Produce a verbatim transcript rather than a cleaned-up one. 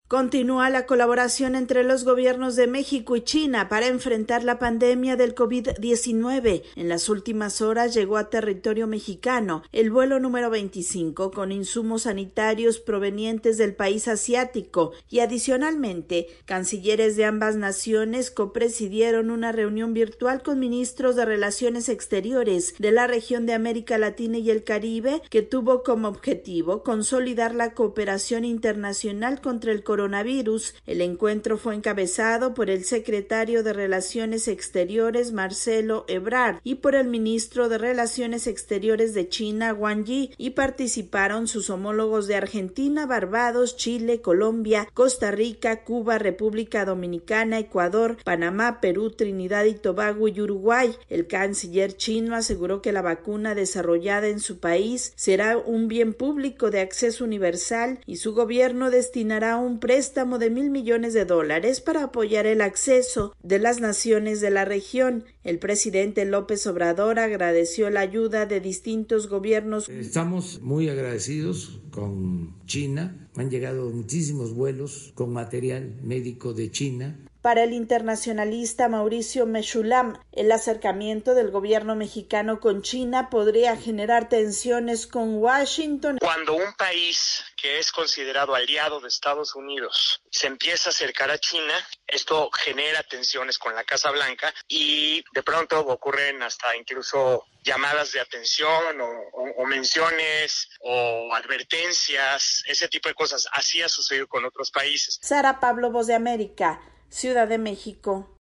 Continúa la colaboración entre los gobiernos de México y China para enfrentar la pandemia del COVID diecinueve. En las últimas horas llegó a territorio mexicano el vuelo número veinticinco con insumos sanitarios provenientes del país asiático y adicionalmente, cancilleres de ambas naciones copresidieron una reunión virtual con ministros de Relaciones Exteriores de la región de América Latina y el Caribe que tuvo como objetivo consolidar la cooperación internacional contra el coronavirus. coronavirus. El encuentro fue encabezado por el secretario de Relaciones Exteriores, Marcelo Ebrard, y por el ministro de Relaciones Exteriores de China, Wang Yi, y participaron sus homólogos de Argentina, Barbados, Chile, Colombia, Costa Rica, Cuba, República Dominicana, Ecuador, Panamá, Perú, Trinidad y Tobago y Uruguay. El canciller chino aseguró que la vacuna desarrollada en su país será un bien público de acceso universal y su gobierno destinará un préstamo de mil millones de dólares para apoyar el acceso de las naciones de la región. El presidente López Obrador agradeció la ayuda de distintos gobiernos. Estamos muy agradecidos con China. Han llegado muchísimos vuelos con material médico de China. Para el internacionalista Mauricio Mechulam, el acercamiento del gobierno mexicano con China podría generar tensiones con Washington. Cuando un país que es considerado aliado de Estados Unidos se empieza a acercar a China, esto genera tensiones con la Casa Blanca y de pronto ocurren hasta incluso llamadas de atención o, o, o menciones o advertencias, ese tipo de cosas. Así ha sucedido con otros países. Sara Pablo, Voz de América, Ciudad de México.